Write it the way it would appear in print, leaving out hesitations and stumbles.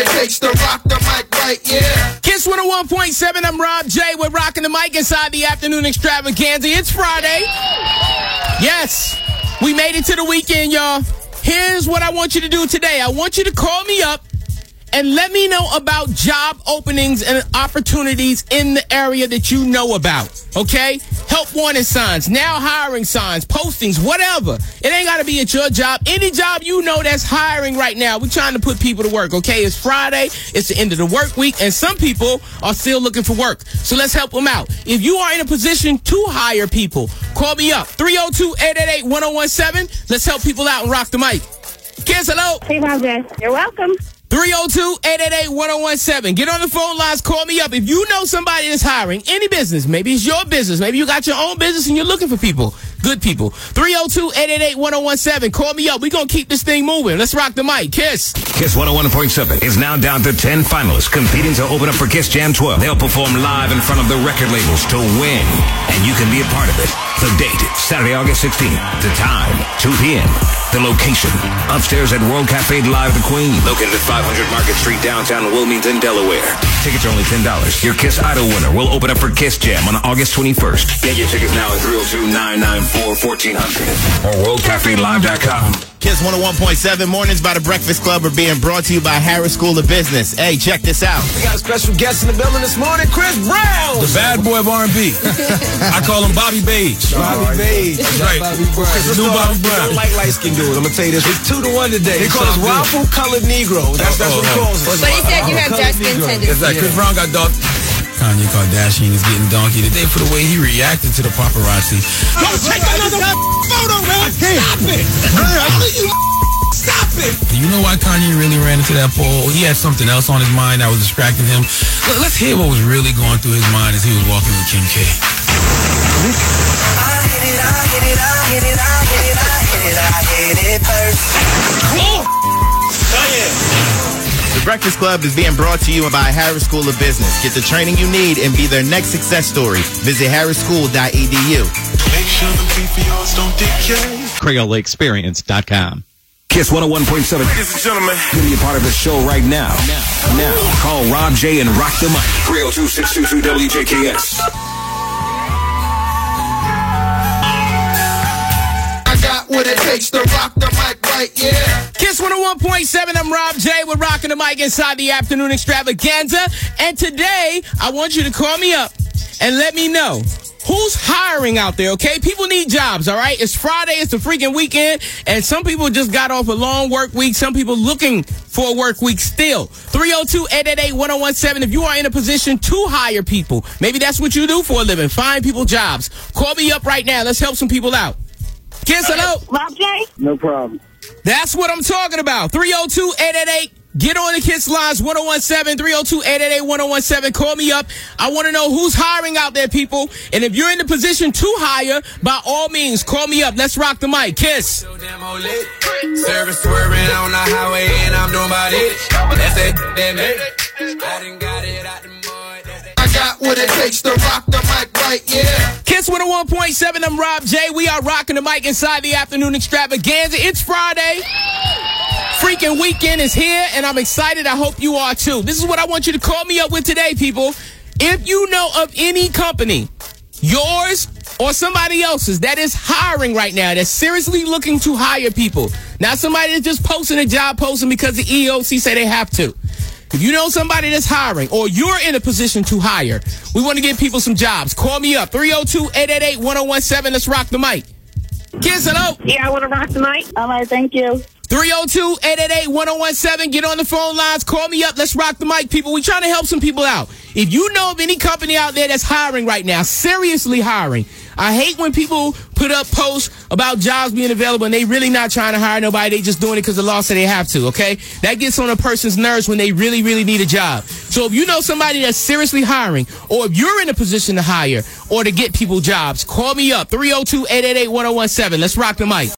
it takes to rock the mic right, yeah. Kiss 101.7, I'm Rob J. We're rocking the mic inside the afternoon extravaganza. It's Friday. Yes, we made it to the weekend, y'all. Here's what I want you to do today. I want you to call me up and let me know about job openings and opportunities in the area that you know about, okay? Help wanted signs, now hiring signs, postings, whatever. It ain't got to be at your job. Any job you know that's hiring right now. We're trying to put people to work, okay? It's Friday. It's the end of the work week, and some people are still looking for work. So let's help them out. If you are in a position to hire people, call me up. 302-888-1017. Let's help people out and rock the mic. Kids, hello. Hey, Roger. You're welcome. 302-888-1017. Get on the phone lines. Call me up. If you know somebody that's hiring, any business, maybe it's your business, maybe you got your own business and you're looking for people, good people. 302-888-1017. Call me up. We're going to keep this thing moving. Let's rock the mic. Kiss. Kiss 101.7 is now down to 10 finalists competing to open up for Kiss Jam 12. They'll perform live in front of the record labels to win, and you can be a part of it. The date, Saturday, August 16th. The time, 2 p.m. The location, upstairs at World Cafe Live, the Queen, located at 500 Market Street, downtown Wilmington, Delaware. Tickets are only $10. Your Kiss Idol winner will open up for Kiss Jam on August 21st. Get your tickets now at 302-994-1400 or worldcafelive.com. Kiss 101.7 Mornings by the Breakfast Club are being brought to you by Harris School of Business. Hey, check this out. We got a special guest in the building this morning, Chris Brown. The bad boy of R&B. I call him Bobby Beige. Bobby Beige. That's right. Bobby Brown. Chris, new Bobby Brown. Like light-skinned dude. I'm going to tell you this. It's 2-1 today. They call us waffle-colored Negro. That's what he calls us. But he said you have dark skin tendencies. That's right. Chris Brown got dark. Kanye Kardashian is getting donkey today for the way he reacted to the paparazzi. Don't take another photo, man. Stop it. Stop it. You know why Kanye really ran into that pole? He had something else on his mind that was distracting him. Let's hear what was really going through his mind as he was walking with Kim K. The Breakfast Club is being brought to you by Harris School of Business. Get the training you need and be their next success story. Visit harrisschool.edu. Make sure the PPRs don't decay. CreoleExperience.com. Kiss 101.7. Ladies and gentlemen, You can be a part of the show right now. Now, call Rob J and rock the mic. 302-622-WJKS. I got what it takes to rock the mic right, yeah. Kiss 101.7, I'm Rob J. We're rocking the mic inside the afternoon extravaganza. And today, I want you to call me up and let me know who's hiring out there, okay? People need jobs, all right? It's Friday, it's the freaking weekend, and some people just got off a long work week. Some people looking for a work week still. 302-888-1017. If you are in a position to hire people, maybe that's what you do for a living, find people jobs. Call me up right now. Let's help some people out. Kiss, hello. Rob J. No problem. That's what I'm talking about. 302-888. Get on the Kiss lines, 1017, 302-888-1017. Call me up. I want to know who's hiring out there, people. And if you're in the position to hire, by all means, call me up. Let's rock the mic. Kiss. Service swerving on the highway and I'm doing about it. That's that man. I done got it out the mud. I got what it takes to rock the mic right, yeah. Kiss 101.7, I'm Rob J. We are rocking the mic inside the afternoon extravaganza. It's Friday. Freaking weekend is here, and I'm excited. I hope you are too. This is what I want you to call me up with today, people. If you know of any company, yours or somebody else's, that is hiring right now, that's seriously looking to hire people, not somebody that's just posting a job posting because the EEOC say they have to. If you know somebody that's hiring or you're in a position to hire, we want to give people some jobs. Call me up, 302-888-1017. Let's rock the mic. Kids, hello. Yeah, I want to rock the mic. All right, thank you. 302-888-1017. Get on the phone lines. Call me up. Let's rock the mic, people. We're trying to help some people out. If you know of any company out there that's hiring right now, seriously hiring, I hate when people put up posts about jobs being available and they really not trying to hire nobody. They just doing it because the law said they have to, okay? That gets on a person's nerves when they really, really need a job. So if you know somebody that's seriously hiring, or if you're in a position to hire or to get people jobs, call me up, 302-888-1017. Let's rock the mic.